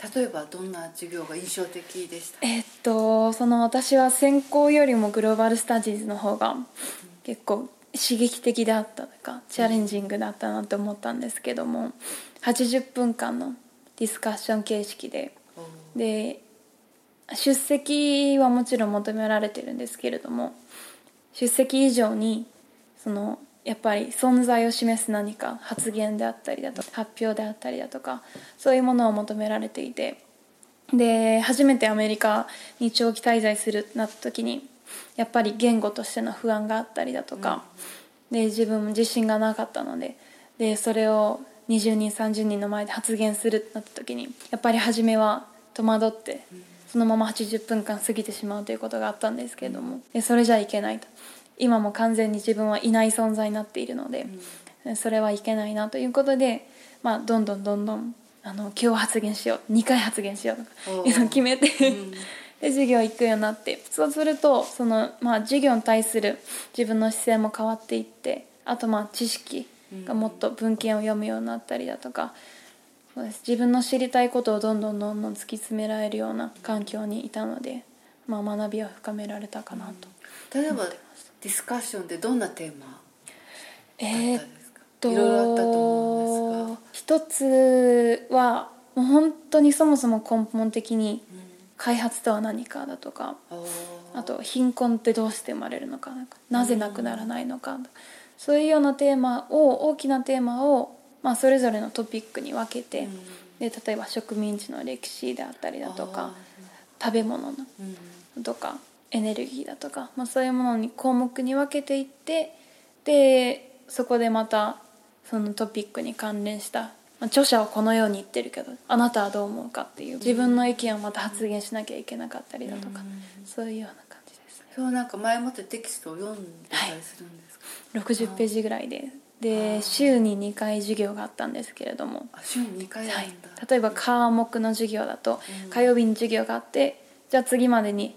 例えばどんな授業が印象的でした？ 私は専攻よりもグローバルスタディーズの方が結構刺激的であったとかチャレンジングだったなと思ったんですけども、80分間のディスカッション形式で出席はもちろん求められてるんですけれども、出席以上にやっぱり存在を示す何か発言であったりだとか発表であったりだとか、そういうものを求められていて、で初めてアメリカに長期滞在するなった時にやっぱり言語としての不安があったりだとか、で自分も自信がなかったのでそれを20人30人の前で発言するってなった時にやっぱり初めは戸惑ってそのまま80分間過ぎてしまうということがあったんですけれども、それじゃいけないと、今も完全に自分はいない存在になっているので、それはいけないなということで、どんどん今日発言しよう、2回発言しようとかいうのを決めてで授業行くようになって、そうすると授業に対する自分の姿勢も変わっていって、あと知識がもっと文献を読むようになったりだとか、そうです、自分の知りたいことをどんどん突き詰められるような環境にいたので、学びを深められたかなと。 例えばディスカッションってどんなテーマだったですか？いろいろあったと思うんですが、 一つはもう本当にそもそも根本的に開発とは何かだとか、あと貧困ってどうして生まれるのか、なぜなくならないのか、そういうようなテーマを、大きなテーマをそれぞれのトピックに分けて、で例えば植民地の歴史であったりだとか、食べ物のとかエネルギーだとか、そういうものに項目に分けていって、でそこでまたそのトピックに関連した著者はこのように言ってるけどあなたはどう思うかっていう自分の意見をまた発言しなきゃいけなかったりだとか、そういうような感じですね。 そう、なんか前もってテキストを読んでたりするんですか？ 60ページぐらいで週に2回授業があったんですけれども、 週に2回あるんだ、 例えば科目の授業だと火曜日に授業があって、じゃあ次までに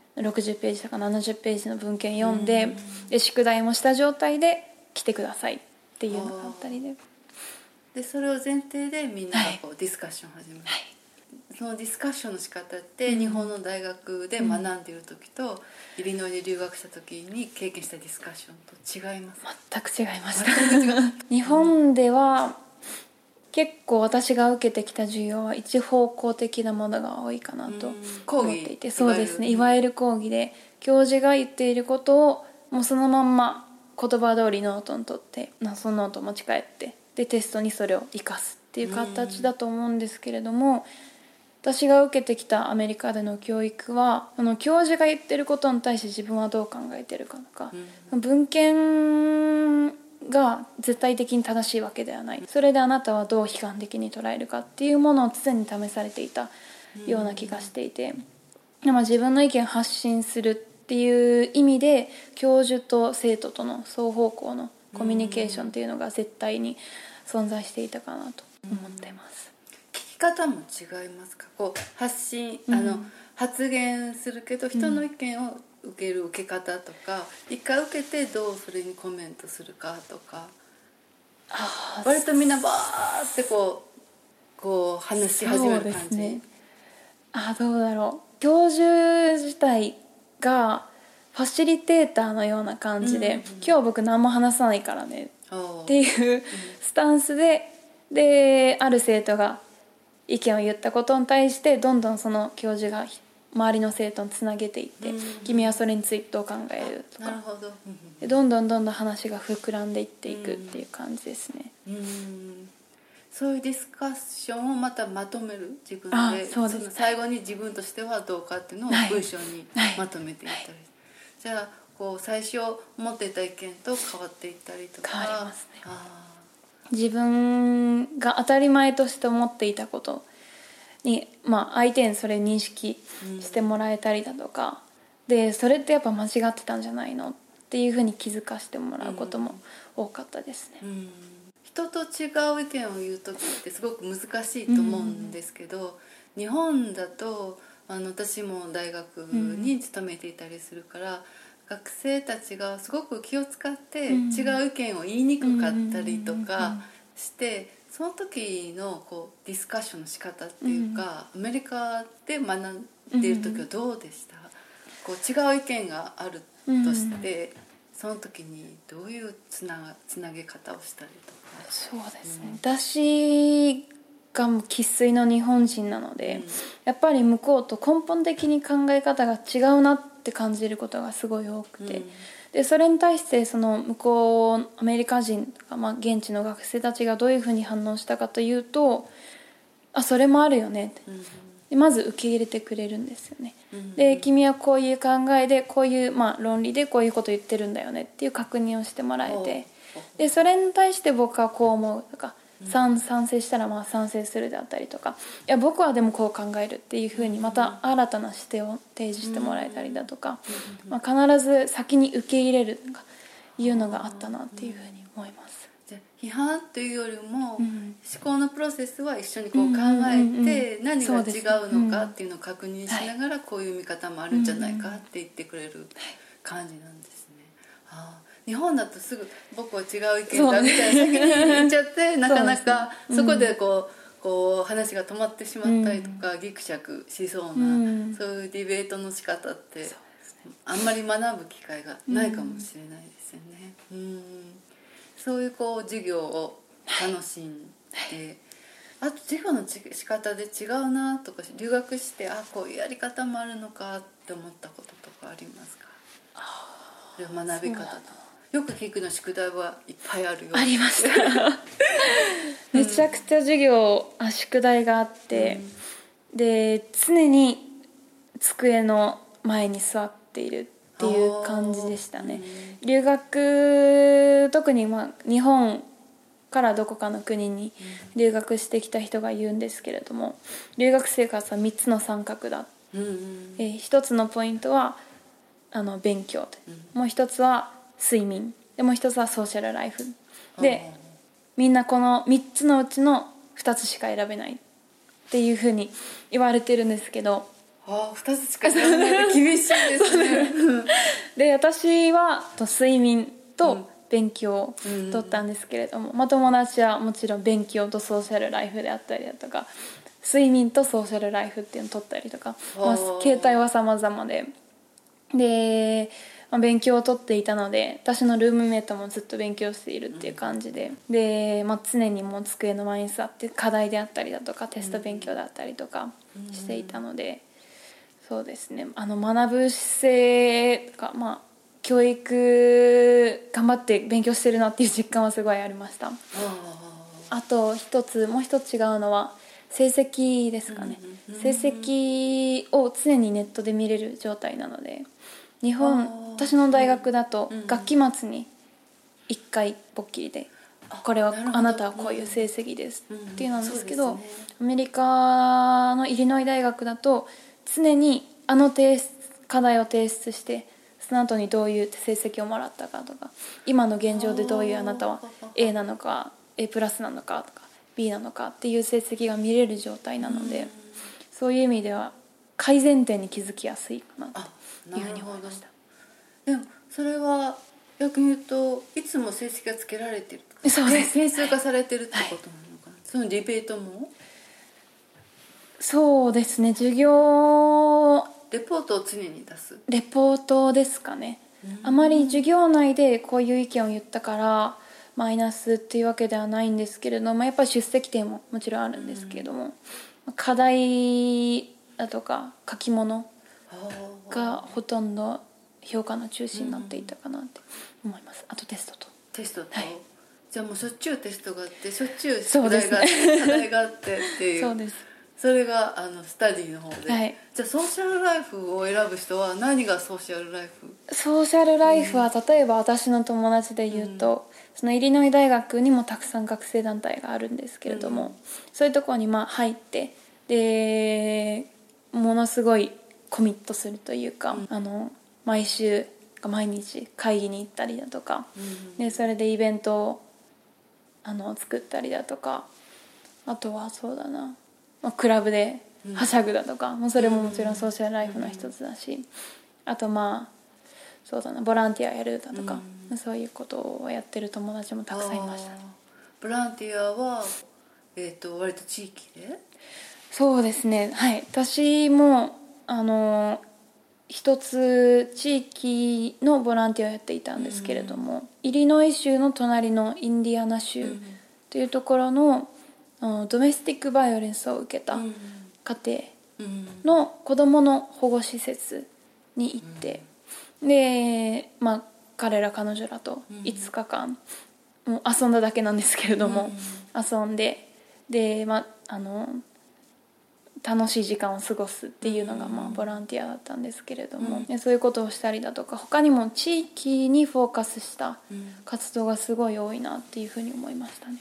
60ページとか70ページの文献読んで、宿題もした状態で来てくださいっていうのがあったりでそれを前提でみんながディスカッションを始める、そのディスカッションの仕方って日本の大学で学んでいる時と、イリノイで留学した時に経験したディスカッションと違いますか？ 全く違いました日本では結構私が受けてきた授業は一方向的なものが多いかなと思っていて、そうですね、いわゆる講義で教授が言っていることをもうそのまんま言葉通りノートに取ってそのノートを持ち帰ってでテストにそれを生かすっていう形だと思うんですけれども、私が受けてきたアメリカでの教育は教授が言ってることに対して自分はどう考えてるかとか、文献が絶対的に正しいわけではない、それであなたはどう悲観的に捉えるかっていうものを常に試されていたような気がしていて、自分の意見を発信するっていう意味で教授と生徒との双方向のコミュニケーションっていうのが絶対に存在していたかなと思っています。 聞き方も違いますか？発信発言するけど人の意見を受ける受け方とか、一回受けてどうそれにコメントするかとか、割とみんなバーって話し始める感じ。そうですね、 どうだろう、教授自体がファシリテーターのような感じで、今日僕何も話さないからねっていうスタンスである生徒が意見を言ったことに対してどんどんその教授が周りの生徒につなげていって、君はそれについてどう考えるとか、 なるほど、 どんどん話が膨らんでいっていくっていう感じですね。 そういうディスカッションをまたまとめる自分で、 そうです、 その最後に自分としてはどうかっていうのを文章にまとめていったり、じゃあ最初持っていた意見と変わっていったりとか。 変わりますね。自分が当たり前として思っていたことに、相手にそれ認識してもらえたりだとか、でそれってやっぱ間違ってたんじゃないのっていうふうに気づかせてもらうことも多かったですね。 人と違う意見を言う時ってすごく難しいと思うんですけど、日本だと私も大学に勤めていたりするから、学生たちがすごく気を使って違う意見を言いにくかったりとかして、 その時のこうディスカッションの仕方っていうか、アメリカで学んでいる時はどうでした？こう違う意見があるとして、その時にどういうつなげ方をしたりとか。 そうですね、私が生粋の日本人なので、やっぱり向こうと根本的に考え方が違うなって感じることがすごい多くて、でそれに対してその向こうアメリカ人とか、現地の学生たちがどういうふうに反応したかというと、それもあるよねって、でまず受け入れてくれるんですよね、で君はこういう考えでこういう、論理でこういうこと言ってるんだよねっていう確認をしてもらえて、でそれに対して僕はこう思うとか、賛成したら賛成するであったりとか、いや僕はでもこう考えるっていうふうにまた新たな視点を提示してもらえたりだとか、必ず先に受け入れるとかいうのがあったなっていうふうに思います。 じゃ批判というよりも、思考のプロセスは一緒にこう考えて、何が違うのかっていうのを確認しながら、こういう見方もあるんじゃないかって言ってくれる感じなんですね。日本だとすぐ僕は違う意見だみたいな先に言っちゃってなかなかそこでこう話が止まってしまったりとか、ギクシャクしそうな、そういうディベートの仕方ってあんまり学ぶ機会がないかもしれないですよね。そういうこう授業を楽しんで、あと授業の仕方で違うなとか、留学してこういうやり方もあるのかって思ったこととかありますか？学び方とよく聞くの、宿題はいっぱいあるよ。 ありましためちゃくちゃ授業宿題があって、で常に机の前に座っているっていう感じでしたね。留学、特に日本からどこかの国に留学してきた人が言うんですけれども、留学生活は3つの三角だ、一つのポイントは勉強で、もう一つは睡眠で、もう一つはソーシャルライフで、みんなこの3つのうちの2つしか選べないっていうふうに言われてるんですけど、 2つしか選べないって厳しいですねで私は睡眠と勉強を取ったんですけれども、友達はもちろん勉強とソーシャルライフであったりだとか、睡眠とソーシャルライフっていうのを取ったりとか、形態は様々で、勉強を取っていたので、私のルームメイトもずっと勉強しているっていう感じで、常にもう机の前に座って課題であったりだとかテスト勉強だったりとかしていたので、そうですね、学ぶ姿勢とか、教育頑張って勉強してるなっていう実感はすごいありました。あともう一つ違うのは成績ですかね。成績を常にネットで見れる状態なので、私の大学だと学期末に1回ぼっきりで、これはあなたはこういう成績ですっていうのなんですけど、アメリカのイリノイ大学だと常に課題を提出して、その後にどういう成績をもらったかとか、今の現状でどういうあなたは A なのか A プラスなのかとか B なのかっていう成績が見れる状態なので、そういう意味では改善点に気づきやすいかなというふうに思いました。 でもそれは逆に言うといつも成績がつけられてるとか、 そうです、 点数化されてるってことなのかな、そのディベートもそうですね、授業レポートを常に出すレポートですかね。あまり授業内でこういう意見を言ったからマイナスっていうわけではないんですけれども、やっぱり出席点ももちろんあるんですけれども、課題だとか書き物がほとんど評価の中心になっていたかなって思います。あとテストと、 じゃあもうしょっちゅうテストがあって、しょっちゅう宿題があって、課題があってっていうそうです。 それがスタディの方で、じゃあソーシャルライフを選ぶ人は何がソーシャルライフ？ ソーシャルライフは、例えば私の友達で言うと、そのイリノイ大学にもたくさん学生団体があるんですけれども、そういうところに入って、でものすごいコミットするというか、毎週毎日会議に行ったりだとか、でそれでイベントを作ったりだとか、あとはそうだな、クラブではしゃぐだとか、それももちろんソーシャルライフの一つだし、あとそうだな、ボランティアやるだとか、そういうことをやってる友達もたくさんいました。 ボランティアは割と地域で。 そうですね、はい。私も一つ地域のボランティアをやっていたんですけれども、イリノイ州の隣のインディアナ州というところの、ドメスティックバイオレンスを受けた家庭の子どもの保護施設に行って、で、彼ら彼女らと5日間、もう遊んだだけなんですけれども、遊んで、で、楽しい時間を過ごすっていうのがボランティアだったんですけれども、そういうことをしたりだとか、他にも地域にフォーカスした活動がすごい多いなっていうふうに思いましたね。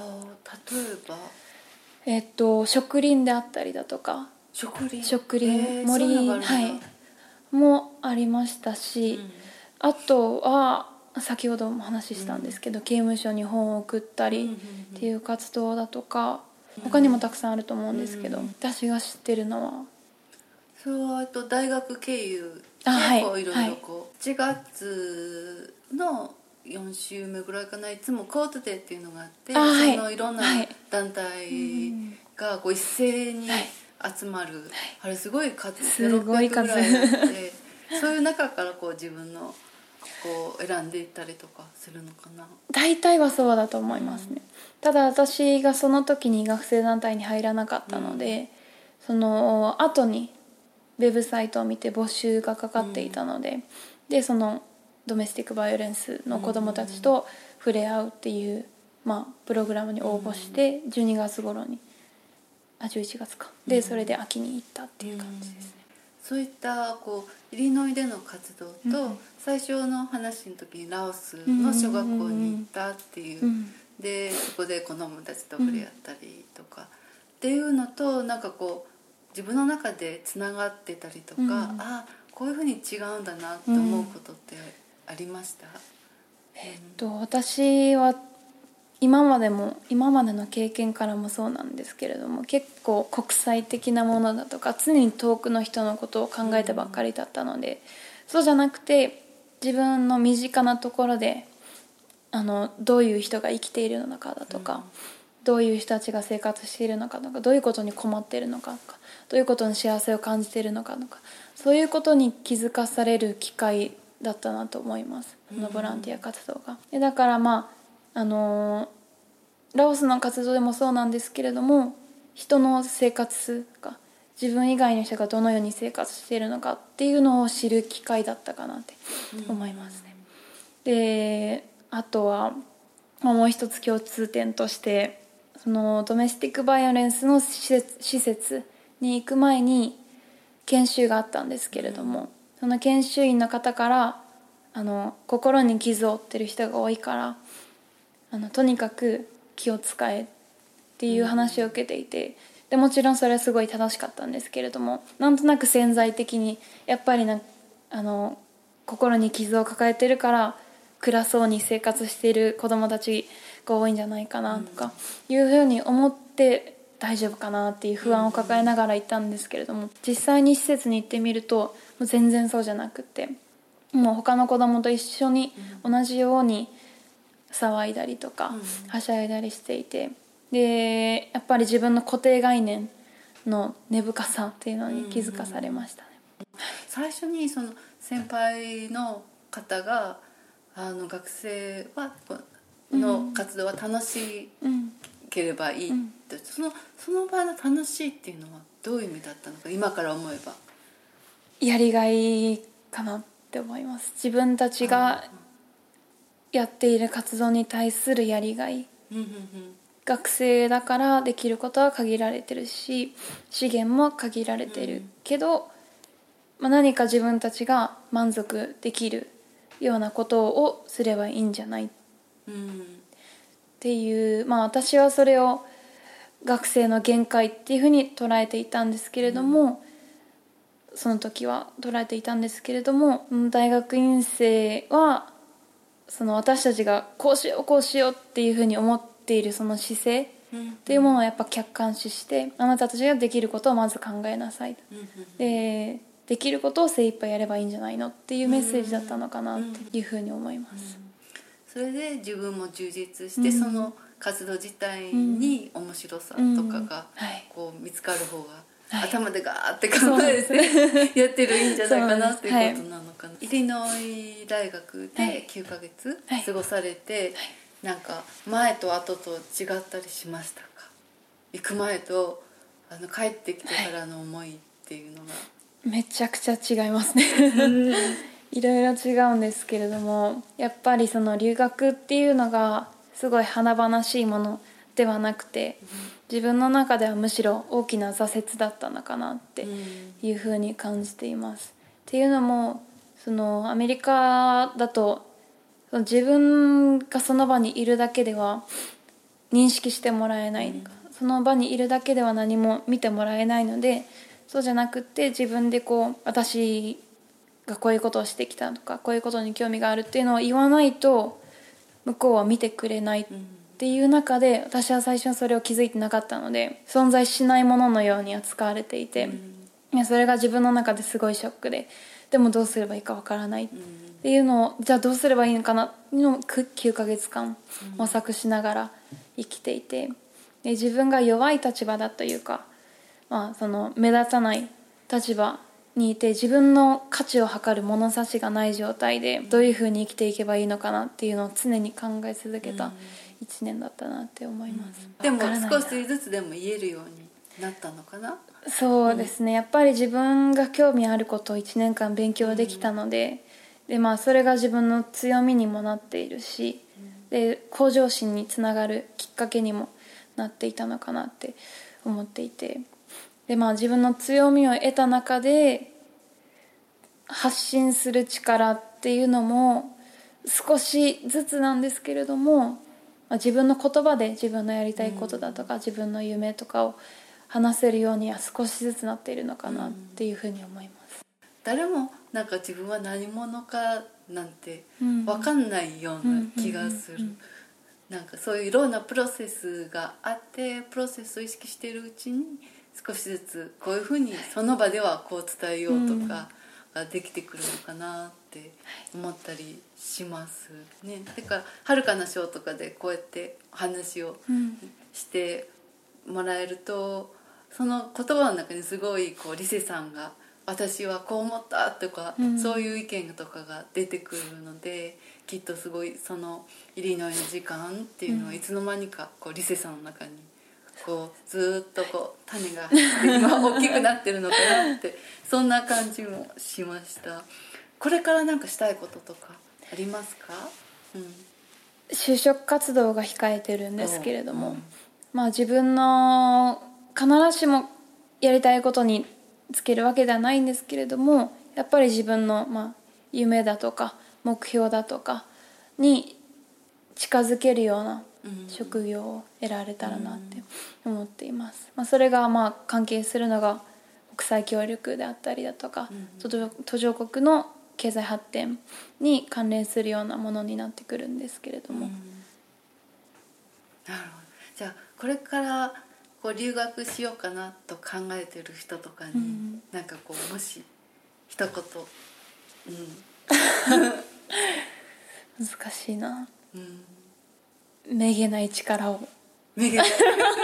例えば植林であったりだとか、 植林、 森、もありましたし、あとは先ほども話したんですけど、刑務所に本を送ったりっていう活動だとか、他にもたくさんあると思うんですけど、私が知ってるのはそれは大学経由でいろいろ7月の4週目ぐらいかな、いつもコートデーっていうのがあって、そのいろんな団体が一斉に集まる、あれすごい数、600ぐらいあって、そういう中から自分の選んでいったりとかするのかな。 大体はそうだと思いますね。ただ私がその時に学生団体に入らなかったので、その後にウェブサイトを見て募集がかかっていたので、でそのドメスティックバイオレンスの子どもたちと触れ合うっていう、プログラムに応募して12月頃に11月かで、それで秋に行ったっていう感じですね。 そういったイリノイでの活動と、最初の話の時にラオスの小学校に行ったっていう、でそこで子どもたちと触れ合ったりとか、っていうのと自分の中でつながってたりとか、こういうふうに違うんだなって思うことってありました？ 私は今までの経験からもそうなんですけれども、結構国際的なものだとか常に遠くの人のことを考えてばっかりだったので、そうじゃなくて自分の身近なところでどういう人が生きているのかだとか、どういう人たちが生活しているのかとか、どういうことに困っているのかとか、どういうことに幸せを感じているのかとか、そういうことに気づかされる機会だったなと思います、このボランティア活動が。だからラオスの活動でもそうなんですけれども、人の生活が、自分以外の人がどのように生活しているのかっていうのを知る機会だったかなって思いますね。であとはもう一つ共通点として、そのドメスティックバイオレンスの施設に行く前に研修があったんですけれども、その研修員の方から心に傷を負ってる人が多いからとにかく気を使えっていう話を受けていて、でもちろんそれはすごい正しかったんですけれども、なんとなく潜在的にやっぱり心に傷を抱えてるから暗そうに生活している子どもたちが多いんじゃないかなとかいうふうに思って大丈夫かなっていう不安を抱えながら行ったんですけれども、実際に施設に行ってみるともう全然そうじゃなくて、もう他の子どもと一緒に同じように騒いだりとかはしゃいだりしていて、でやっぱり自分の固定概念の根深さっていうのに気づかされましたね。 最初にその先輩の方が学生の活動は楽しければいいって、その場の楽しいっていうのはどういう意味だったのか、今から思えば。 やりがいかなって思います。自分たちがやっている活動に対するやりがい、学生だからできることは限られてるし、資源も限られてるけど、何か自分たちが満足できるようなことをすればいいんじゃないっていう、私はそれを学生の限界っていうふうに捉えていたんですけれども、その時は捉えていたんですけれども、大学院生はその私たちがこうしようこうしようっていうふうに思っているその姿勢っていうものをやっぱ客観視して、あなたたちができることをまず考えなさい、できることを精一杯やればいいんじゃないのっていうメッセージだったのかなっていうふうに思います。 それで自分も充実して、その活動自体に面白さとかがこう見つかる方が、頭でガーって考えてやってるいいんじゃないかなっていうことなのかな。イリノイ大学で9ヶ月過ごされて、なんか前と後と違ったりしましたか？行く前と帰ってきてからの思いっていうのが。 めちゃくちゃ違いますねいろいろ違うんですけれども、やっぱりその留学っていうのがすごい華々しいものではなくて、自分の中ではむしろ大きな挫折だったのかなっていうふうに感じています。っていうのも、そのアメリカだと自分がその場にいるだけでは認識してもらえない、その場にいるだけでは何も見てもらえないので、そうじゃなくって自分でこう私がこういうことをしてきたとか、こういうことに興味があるっていうのを言わないと向こうは見てくれないっていう中で、私は最初はそれを気づいてなかったので、存在しないもののように扱われていて、それが自分の中ですごいショックで、でもどうすればいいかわからないっていうのを、じゃあどうすればいいのかなっていうのを9ヶ月間模索しながら生きていて、で自分が弱い立場だというか、その目立たない立場にいて、自分の価値を測る物差しがない状態でどういうふうに生きていけばいいのかなっていうのを常に考え続けた1年だったなって思います。 でも少しずつでも言えるようになったのかな？ そうですね、やっぱり自分が興味あることを1年間勉強できたので、それが自分の強みにもなっているし、で向上心につながるきっかけにもなっていたのかなって思っていて、で自分の強みを得た中で発信する力っていうのも少しずつなんですけれども、自分の言葉で自分のやりたいことだとか、自分の夢とかを話せるようには少しずつなっているのかなっていうふうに思います。 誰もなんか自分は何者かなんて分かんないような気がする。なんかそういういろんなプロセスがあって、プロセスを意識しているうちに少しずつこういうふうにその場ではこう伝えようとかができてくるのかなって思ったりしますね。だからはるかな賞とかでこうやって話をしてもらえると、その言葉の中にすごいこうリセさんが私はこう思ったとか、そういう意見とかが出てくるので、きっとすごいそのイリノイの時間っていうのはいつの間にかこうリセさんの中にこうずっとこう種が今大きくなってるのかなってそんな感じもしました。これからなんかしたいこととかありますか？ 就職活動が控えてるんですけれども、自分の必ずしもやりたいことにつけるわけではないんですけれども、やっぱり自分の夢だとか目標だとかに近づけるような職業を得られたらなって思っています。それが関係するのが国際協力であったりだとか、途上国の経済発展に関連するようなものになってくるんですけれども、 なるほど。じゃあこれからこう留学しようかなと考えてる人とかに、なんかこうもし一言、 難しいな、めげない力を。 めげない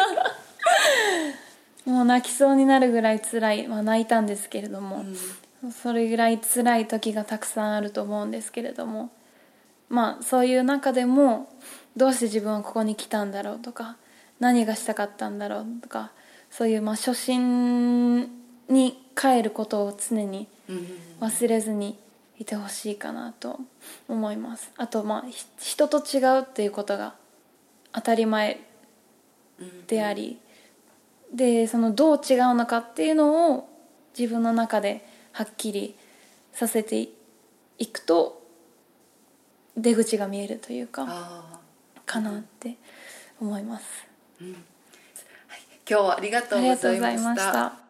もう泣きそうになるぐらい辛い、泣いたんですけれども、それぐらい辛い時がたくさんあると思うんですけれども、そういう中でもどうして自分はここに来たんだろうとか、何がしたかったんだろうとか、そういう初心に帰ることを常に忘れずにいてほしいかなと思います。あと人と違うっていうことが当たり前であり、でそのどう違うのかっていうのを自分の中ではっきりさせていくと出口が見えるというかかなって思います。 今日はありがとうございました。